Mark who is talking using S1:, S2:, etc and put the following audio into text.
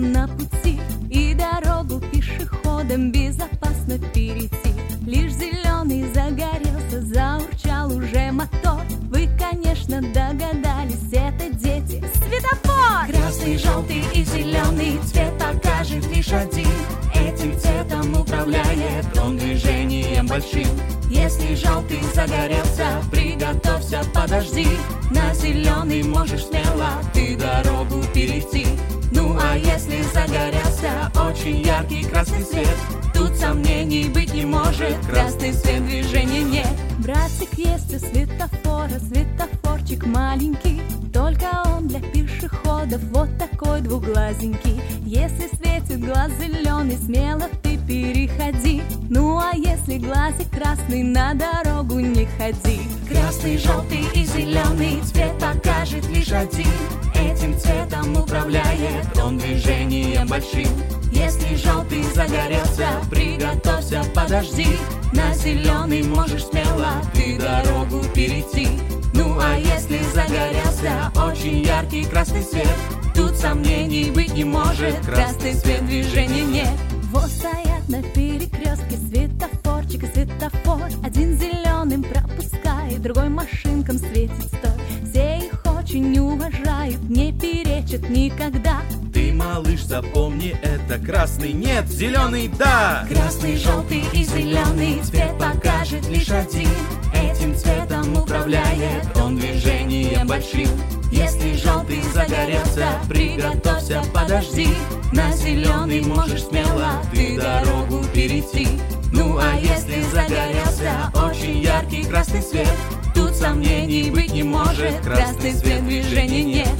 S1: на пути, и дорогу пешеходам безопасно перейти. Лишь зеленый загорелся, заурчал уже мотор. Вы, конечно, догадались, это дети. Светофор! Красный, желтый и зеленый цвет покажет лишь один. Этим цветом управляет он движением большим. Если желтый загорелся, приготовься, подожди. На зеленый можешь смело ты дорогу перейти. Ну а если загорелся очень яркий красный свет, тут сомнений быть не может, красный свет движения нет. Братик есть у светофора, светофорчик маленький, только он для пешеходов вот такой двуглазенький. Если светит глаз зеленый, смело ты переходи. Ну а если глазик красный, на дорогу не ходи. Красный, желтый и зеленый цвет покажет лишь один. Этим цветом управляет он движением большим. Если желтый загорелся, приготовься, подожди. На зеленый можешь смело ты дорогу перейти. Ну а если загорелся очень яркий красный свет, тут сомнений быть не может, красный свет движения нет. Вот стоят на перекрестке светофорчик и светофор. Один зеленым пропускает, другой машинкам светит стой. Все их очень уважают, не перечат никогда.
S2: Ты, малыш, запомни, это красный нет, зеленый да.
S1: Красный, желтый и зеленый цвет покажет лишь один. Этим цветом управляет он движением большим. Если желтый загорелся, приготовься, подожди. На зеленый можешь смело ты дорогу перейти. Ну а если загорелся очень яркий красный свет, тут сомнений быть не может, красный свет движения нет.